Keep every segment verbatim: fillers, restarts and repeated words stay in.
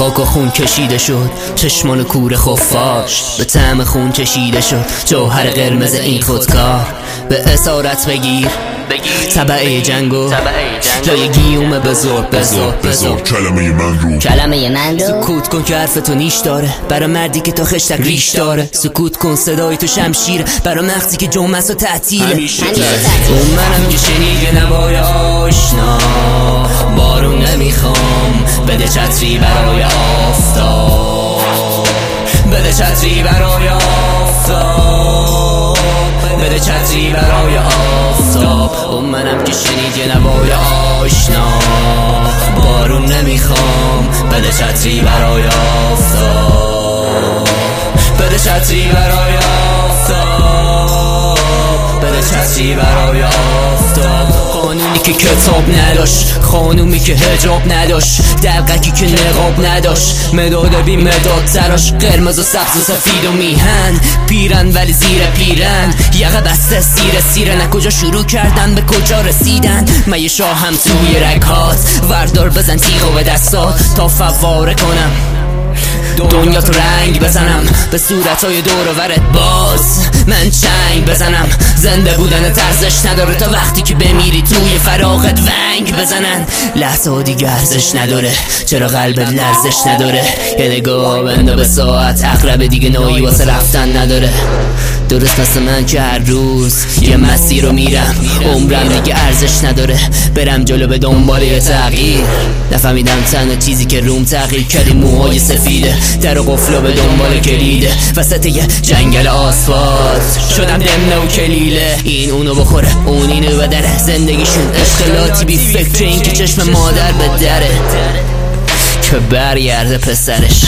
خاک و خون کشیده شد، چشمان کور خفاش به طعم خون کشیده شد. جوهر قرمز این خودکار به اسارت بگیر تبعه جنگو جای گیومه بزرگ بزرگ بزرگ کلمه من رو کلمه من رو سکوت کن که حرف تو نیش داره، برا مردی که تا خشتک ریش داره. سکوت کن صدای تو شمشیره، برا مغزی که جمعه و تعطیله. اون منم که شنیده نوای آشنا، بارون نمیخوام بده چتری برای آفتاب، بده چتری برای آفتاب، بده چتری برای آفتاب. اون منم که شنید یه نوای آشنا، بارون نمیخوام بده چتری برای آفتاب، بده چتری برای آفتاب، بده چتری برای آفتاب. قانونی که کتاب نداشت، خانومی که حجاب نداشت، دلقکی که نقاب نداشت، مداد بی مداد تراش، قرمز و سبز و سفید و میهن، پیرن ولی زیر پیرن، یقه بسته سیره سیره. نه کجا شروع کردن به کجا رسیدن، من یه شاه هم توی رگهات، وردار بزن تیغو به دستات تا فواره کنم دنیا تو رنگ بزنم، به صورتهای دور و ورت باز من چنگ بزنم. زنده بودن ارزش نداره تا وقتی که بمیری توی فراغت ونگ بزنن. لحظه ها دیگه ارزش نداره، چرا قلبت لرزش نداره؟ یه نگاه بنده به ساعت، عقرب دیگه نوعی واسه رفتن نداره. درست مثل من که هر روز یه مسیر رو میرم، عمرم دیگه ارزش نداره برم جلو به دنبال یه تغییر. نفهمیدم تنها چیزی که روم تغییر کردی موهای سفیده، در و قفلو به دنبال کلیده، وسط یه جنگل آسفالت شدم دمنه و کلیله. این اونو بخوره اون اینو بدره، زندگیشون اشکالاتی بی فکر این که چشم مادر به دره که برگرده پسرش.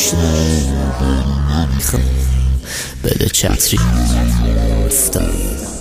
بده چتری